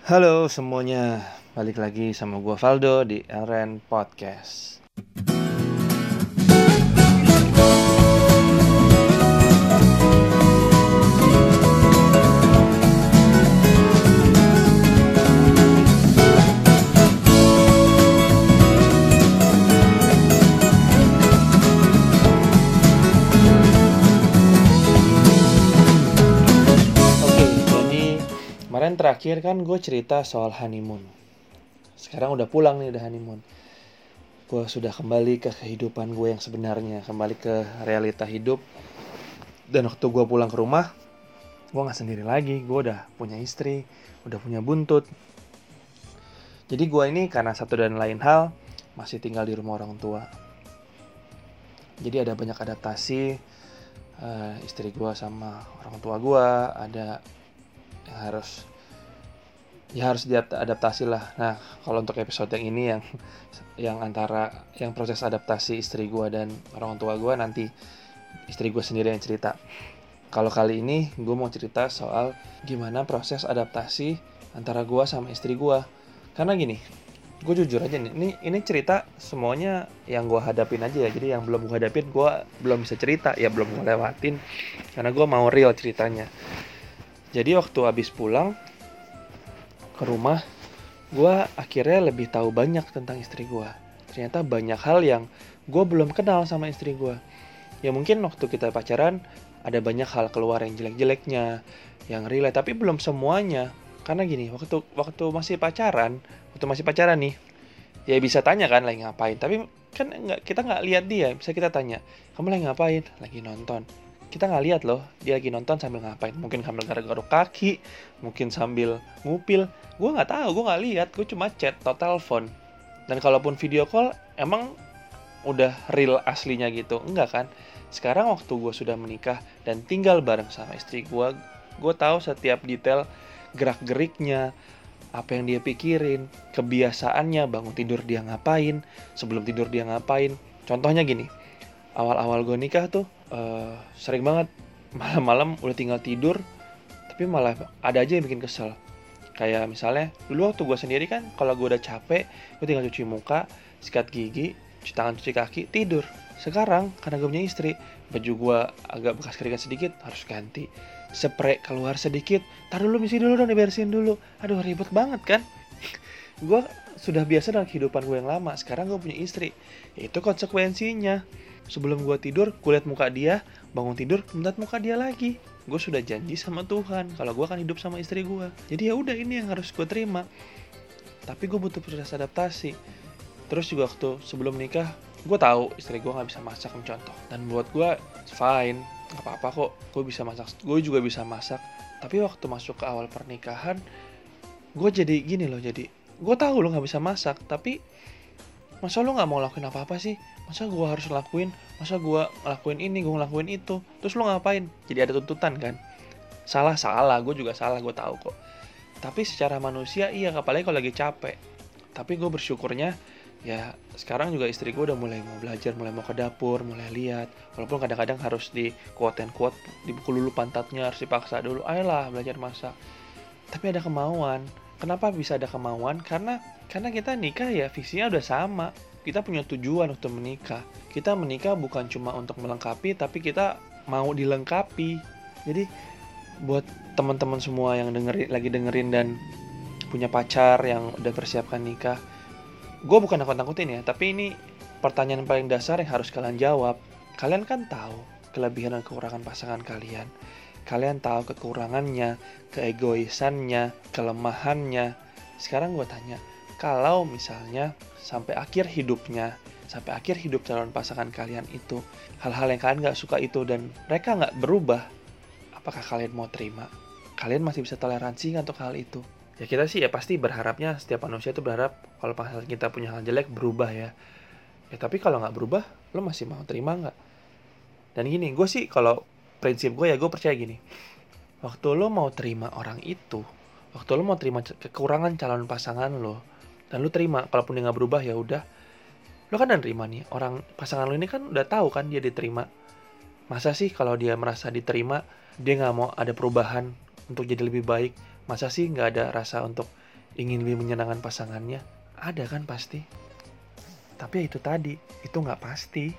Halo semuanya, balik lagi sama gua Valdo di LRN Podcast. Oke, jadi kemarin terakhir kan gue cerita soal honeymoon. Sekarang udah pulang nih, udah honeymoon. Gue sudah kembali ke kehidupan gue yang sebenarnya, kembali ke realita hidup. Dan waktu gue pulang ke rumah, gue gak sendiri lagi. Gue udah punya istri, udah punya buntut. Jadi gue ini karena satu dan lain hal masih tinggal di rumah orang tua. Jadi ada banyak adaptasi. Istri gue sama orang tua gue ada yang harus diadaptasi lah. Nah, kalau untuk episode yang ini yang proses adaptasi istri gue dan orang tua gue, nanti istri gue sendiri yang cerita. Kalau kali ini gue mau cerita soal gimana proses adaptasi antara gue sama istri gue. Karena gini, gue jujur aja nih, ini cerita semuanya yang gue hadapin aja ya. Jadi yang belum gue hadapin gue belum bisa cerita, ya belum gue lewatin. Karena gue mau real ceritanya. Jadi waktu habis pulang ke rumah, gue akhirnya lebih tahu banyak tentang istri gue. Ternyata banyak hal yang gue belum kenal sama istri gue. Ya mungkin waktu kita pacaran ada banyak hal keluar yang jelek-jeleknya, yang relate, tapi belum semuanya. Karena gini, waktu masih pacaran nih, ya bisa tanya kan lagi ngapain. Tapi kan kita nggak lihat dia. Bisa kita tanya, kamu lagi ngapain? Lagi nonton. Kita nggak lihat loh, dia lagi nonton sambil ngapain. Mungkin sambil garuk-garuk kaki, mungkin sambil ngupil. Gue nggak tahu, gue nggak lihat. Gue cuma chat atau telepon. Dan kalaupun video call, emang udah real aslinya gitu. Enggak kan? Sekarang waktu gue sudah menikah dan tinggal bareng sama istri gue tahu setiap detail gerak-geriknya, apa yang dia pikirin, kebiasaannya, bangun tidur dia ngapain, sebelum tidur dia ngapain. Contohnya gini, awal-awal gue nikah tuh sering banget malam-malam udah tinggal tidur, tapi malah ada aja yang bikin kesel. Kayak misalnya, dulu waktu gue sendiri kan, kalau gue udah capek, gue tinggal cuci muka, sikat gigi, cuci tangan, cuci kaki, tidur. Sekarang, karena gue punya istri, baju gue agak bekas keringat sedikit, harus ganti. Spray keluar sedikit, taruh dulu, misi dulu dong, dibersihin dulu. Aduh, ribet banget kan? Gue sudah biasa dengan kehidupan gue yang lama. Sekarang gue punya istri. Itu konsekuensinya. Sebelum gue tidur, gue liat muka dia. Bangun tidur, liat muka dia lagi. Gue sudah janji sama Tuhan kalau gue akan hidup sama istri gue. Jadi ya udah, ini yang harus gue terima. Tapi gue butuh proses adaptasi. Terus juga waktu sebelum nikah, gue tahu istri gue nggak bisa masak, contoh. Dan buat gue fine, nggak apa-apa kok. Gue bisa masak, gue juga bisa masak. Tapi waktu masuk ke awal pernikahan, gue jadi gini loh. Jadi gue tahu lo nggak bisa masak, tapi masa lo nggak mau lakuin apa-apa sih? Masa gue harus lakuin? Masa gue ngelakuin ini, gue ngelakuin itu? Terus lo ngapain? Jadi ada tuntutan kan? Salah, gue juga salah, gue tahu kok. Tapi secara manusia iya, apalagi kalau lagi capek. Tapi gue bersyukurnya, ya sekarang juga istri gue udah mulai mau belajar, mulai mau ke dapur, mulai lihat. Walaupun kadang-kadang harus di quote and quote, dipukul dulu pantatnya, harus dipaksa dulu. Ayolah belajar masak. Tapi ada kemauan. Kenapa bisa ada kemauan? Karena kita nikah ya visinya udah sama. Kita punya tujuan untuk menikah. Kita menikah bukan cuma untuk melengkapi, tapi kita mau dilengkapi. Jadi buat teman-teman semua yang lagi dengerin dan punya pacar yang udah persiapkan nikah, gue bukan nakut-nakutin ya, tapi ini pertanyaan paling dasar yang harus kalian jawab. Kalian kan tahu kelebihan dan kekurangan pasangan kalian. Kalian tahu kekurangannya, keegoisannya, kelemahannya. Sekarang gue tanya, kalau misalnya sampai akhir hidup calon pasangan kalian itu, hal-hal yang kalian gak suka itu dan mereka gak berubah, apakah kalian mau terima? Kalian masih bisa toleransi nggak untuk hal itu? Ya kita sih ya pasti berharapnya, setiap manusia itu berharap kalau pasangan kita punya hal jelek berubah ya. Ya tapi kalau nggak berubah, lo masih mau terima nggak? Dan gini, gue sih kalau prinsip gue ya gue percaya gini. Waktu lo mau terima orang itu, waktu lo mau terima kekurangan calon pasangan lo, dan lo terima, kalaupun dia nggak berubah ya udah. Lo kan udah terima nih, orang pasangan lo ini kan udah tahu kan dia diterima. Masa sih kalau dia merasa diterima, dia nggak mau ada perubahan untuk jadi lebih baik? Masa sih nggak ada rasa untuk ingin lebih menyenangkan pasangannya? Ada kan pasti. Tapi ya itu tadi, itu nggak pasti.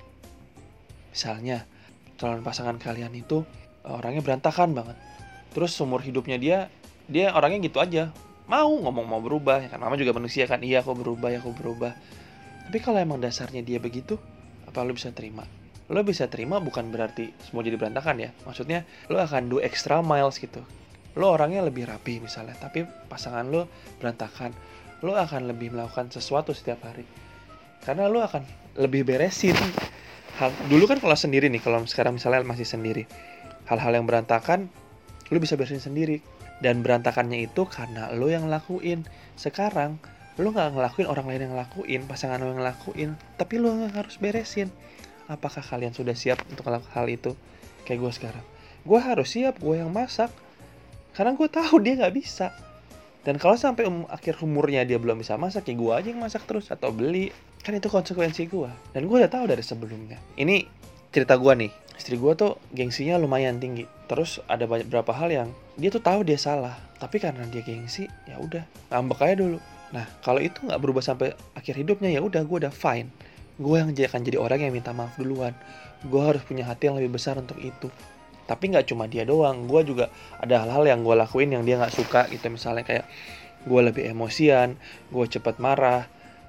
Misalnya, calon pasangan kalian itu orangnya berantakan banget. Terus seumur hidupnya dia orangnya gitu aja. Ngomong mau berubah, ya kan mama juga manusia kan, iya aku berubah. Tapi kalau emang dasarnya dia begitu, apa lo bisa terima? Lo bisa terima bukan berarti semua jadi berantakan ya. Maksudnya lo akan do extra miles gitu. Lo orangnya lebih rapi misalnya, tapi pasangan lo berantakan. Lo akan lebih melakukan sesuatu setiap hari. Karena lo akan lebih beresin. Dulu kan kalau sendiri nih, kalau sekarang misalnya masih sendiri, hal-hal yang berantakan, lo bisa beresin sendiri. Dan berantakannya itu karena lo yang ngelakuin. Sekarang, lo gak ngelakuin, orang lain yang ngelakuin, pasangan lo yang ngelakuin, tapi lo yang harus beresin. Apakah kalian sudah siap untuk melakukan hal itu? Kayak gue sekarang. Gue harus siap, gue yang masak. Karena gue tahu dia gak bisa. Dan kalau sampai akhir umurnya dia belum bisa masak, ya gue aja yang masak terus. Atau beli. Kan itu konsekuensi gue. Dan gue udah tahu dari sebelumnya. Ini cerita gue nih. Istri gue tuh gengsinya lumayan tinggi. Terus ada beberapa hal yang dia tuh tahu dia salah. Tapi karena dia gengsi, ya udah ngambek aja dulu. Nah, kalau itu nggak berubah sampai akhir hidupnya, ya udah gue udah fine. Gue yang akan jadi orang yang minta maaf duluan. Gue harus punya hati yang lebih besar untuk itu. Tapi nggak cuma dia doang. Gue juga ada hal-hal yang gue lakuin yang dia nggak suka gitu. Misalnya kayak gue lebih emosian, gue cepat marah.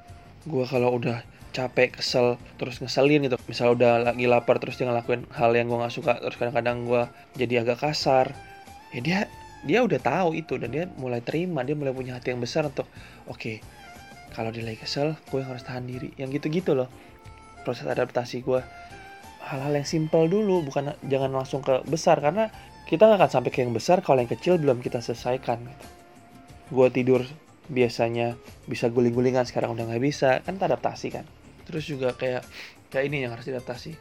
Gue kalau udah capek, kesel, terus ngeselin gitu. Misal udah lagi lapar terus dia ngelakuin hal yang gue gak suka, terus kadang-kadang gue jadi agak kasar. Ya dia udah tahu itu dan dia mulai terima, dia mulai punya hati yang besar untuk oke, kalau dia lagi kesel, gue yang harus tahan diri. Yang gitu-gitu loh. Proses adaptasi gue. Hal-hal yang simpel dulu, jangan langsung ke besar karena kita gak akan sampai ke yang besar kalau yang kecil belum kita selesaikan gitu. Gue tidur biasanya bisa guling-gulingan, sekarang udah gak bisa, kan adaptasi kan. Terus juga kayak ini yang harus diadaptasi.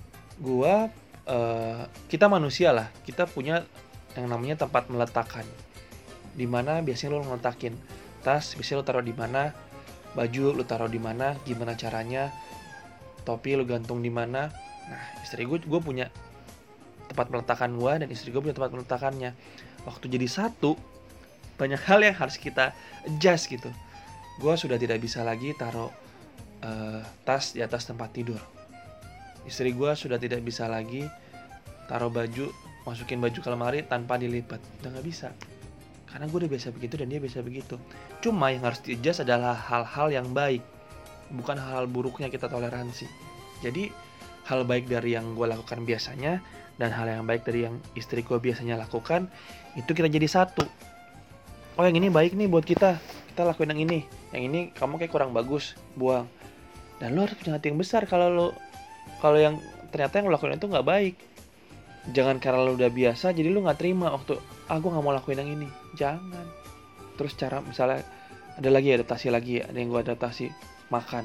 Kita manusia lah, kita punya yang namanya tempat meletakkan. Dimana biasanya lo ngeletakin tas, biasanya lo taruh di mana, baju lo taruh di mana, gimana caranya, topi lo gantung di mana. Nah, istri gue punya tempat meletakan gue dan istri gue punya tempat meletakannya. Waktu jadi satu, banyak hal yang harus kita adjust gitu. Gue sudah tidak bisa lagi taruh tas di atas tempat tidur. Istri gue sudah tidak bisa lagi taruh baju, masukin baju ke lemari tanpa dilipat. Udah gak bisa. Karena gue udah biasa begitu dan dia biasa begitu. Cuma yang harus di-adjust adalah hal-hal yang baik. Bukan hal-hal buruknya kita toleransi. Jadi hal baik dari yang gue lakukan biasanya dan hal yang baik dari yang istri gue biasanya lakukan, itu kita jadi satu. Oh yang ini baik nih buat kita lakuin yang ini. Yang ini kamu kayak kurang bagus, buang. Dan lo harus punya hati yang besar kalau yang ternyata yang lo lakuin itu nggak baik. Jangan karena lo udah biasa jadi lo nggak terima waktu gue nggak mau lakuin yang ini. Jangan. Terus cara misalnya ada yang gue adaptasi makan.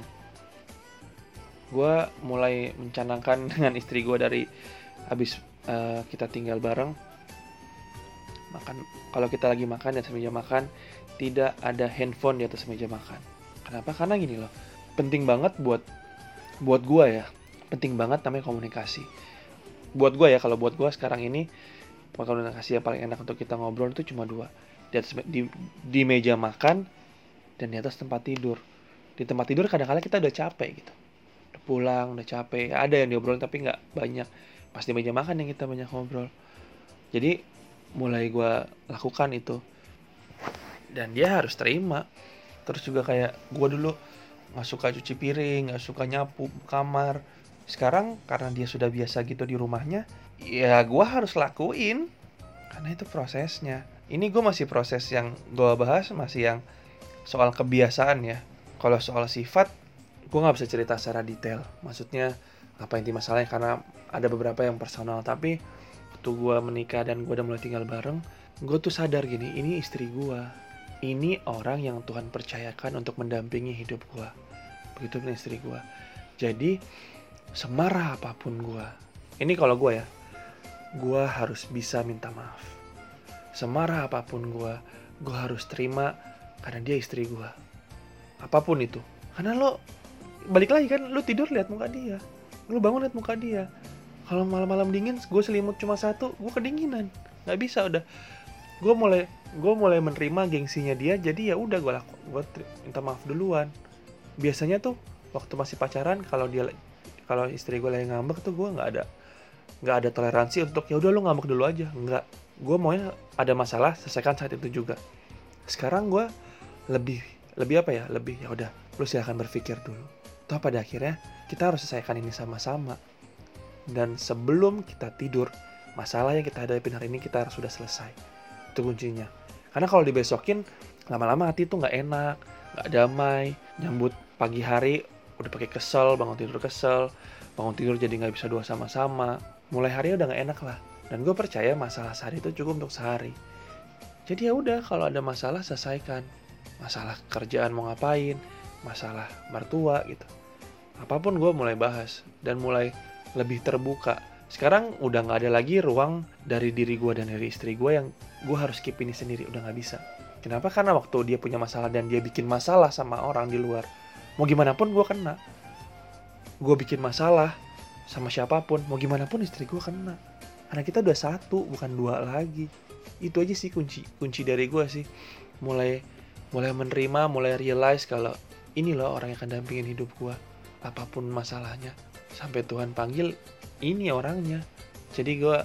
Gue mulai mencanangkan dengan istri gue dari habis kita tinggal bareng. Makan, kalau kita lagi makan di atas meja makan, tidak ada handphone di atas meja makan. Kenapa? Karena gini loh, penting banget buat gue ya, penting banget namanya komunikasi. Buat gue ya, kalau buat gue sekarang ini komunikasi yang paling enak untuk kita ngobrol itu cuma dua, di meja makan dan di atas tempat tidur. Di tempat tidur kadang-kadang kita udah capek gitu, udah pulang, udah capek, ada yang diobrolin tapi nggak banyak. Pas di meja makan yang kita banyak ngobrol. Jadi mulai gue lakukan itu dan dia harus terima. Terus juga kayak gue dulu gak suka cuci piring, gak suka nyapu kamar. Sekarang karena dia sudah biasa gitu di rumahnya, ya gue harus lakuin karena itu prosesnya. Ini gue masih proses yang gue bahas masih yang soal kebiasaan ya. Kalau soal sifat gue gak bisa cerita secara detail, maksudnya apa inti masalahnya karena ada beberapa yang personal. Tapi waktu gue menikah dan gue udah mulai tinggal bareng, gue tuh sadar gini, ini istri gue, ini orang yang Tuhan percayakan untuk mendampingi hidup gue. Begitu pun istri gue. Jadi semarah apapun gue, ini kalau gue ya, gue harus bisa minta maaf. Semarah apapun gue harus terima karena dia istri gue. Apapun itu, karena lo balik lagi kan, lo tidur lihat muka dia, lo bangun lihat muka dia. Kalau malam-malam dingin, gue selimut cuma satu, gue kedinginan. Gak bisa udah. gue mulai menerima gengsinya dia, jadi ya udah gue minta maaf duluan. Biasanya tuh waktu masih pacaran, kalau istri gue lagi ngambek tuh gue nggak ada toleransi untuk ya udah lu ngambek dulu aja, nggak. Gue maunya ada masalah selesaikan saat itu juga. Sekarang gue lebih lebih apa ya, lebih ya udah, lu silahkan berpikir dulu, toh pada akhirnya kita harus selesaikan ini sama-sama. Dan sebelum kita tidur, masalah yang kita hadapin hari ini kita harus sudah selesai. Itu kuncinya. Karena kalau dibesokin, lama-lama hati tuh nggak enak, nggak damai. Nyambut pagi hari udah pakai kesel, bangun tidur jadi nggak bisa dua sama-sama. Mulai hari udah nggak enak lah. Dan gue percaya masalah sehari itu cukup untuk sehari. Jadi ya udah, kalau ada masalah selesaikan. Masalah kerjaan mau ngapain, masalah mertua gitu. Apapun gue mulai bahas dan mulai lebih terbuka. Sekarang udah nggak ada lagi ruang dari diri gue dan dari istri gue yang gue harus keep ini sendiri, udah nggak bisa. Kenapa? Karena waktu dia punya masalah dan dia bikin masalah sama orang di luar, mau gimana pun gue kena. Gue bikin masalah sama siapapun, mau gimana pun istri gue kena. Karena kita udah satu, bukan dua lagi. Itu aja sih kunci dari gue sih. Mulai menerima, mulai realize kalau ini loh orang yang akan dampingin hidup gue. Apapun masalahnya, sampai Tuhan panggil, ini orangnya. Jadi gue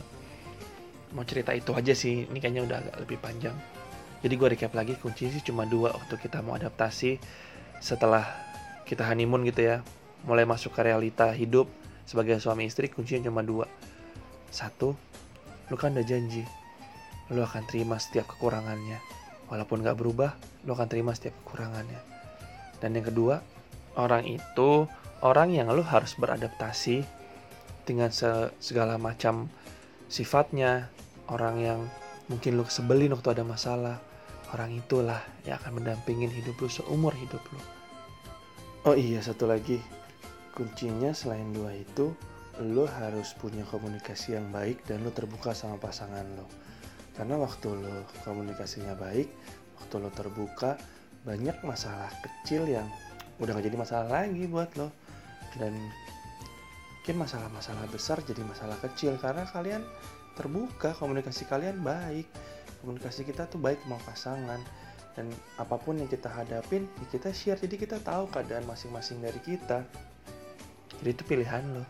mau cerita itu aja sih. Ini kayaknya udah agak lebih panjang. Jadi gue recap lagi, kunci sih cuma 2 waktu kita mau adaptasi setelah kita honeymoon gitu ya. Mulai masuk ke realita hidup sebagai suami istri, kuncinya cuma 2. 1, lu kan udah janji, lu akan terima setiap kekurangannya. Walaupun gak berubah, lu akan terima setiap kekurangannya. Dan yang kedua, orang itu orang yang lu harus beradaptasi dengan segala macam sifatnya. Orang yang mungkin lu sebelin waktu ada masalah, orang itulah yang akan mendampingin hidup lu seumur hidup lu. Oh iya, satu lagi, kuncinya selain 2 itu, lu harus punya komunikasi yang baik dan lu terbuka sama pasangan lu. Karena waktu lu komunikasinya baik, waktu lu terbuka, banyak masalah kecil yang udah gak jadi masalah lagi buat lo. Dan mungkin masalah-masalah besar jadi masalah kecil karena kalian terbuka, komunikasi kalian baik. Komunikasi kita tuh baik sama pasangan. Dan apapun yang kita hadapin, kita share. Jadi kita tahu keadaan masing-masing dari kita. Jadi itu pilihan lo.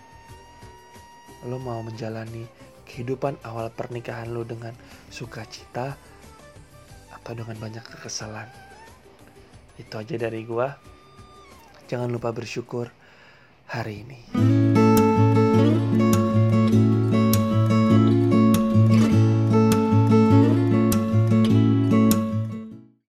Lo mau menjalani kehidupan awal pernikahan lo dengan sukacita atau dengan banyak kekesalan. Itu aja dari gua. Jangan lupa bersyukur hari ini.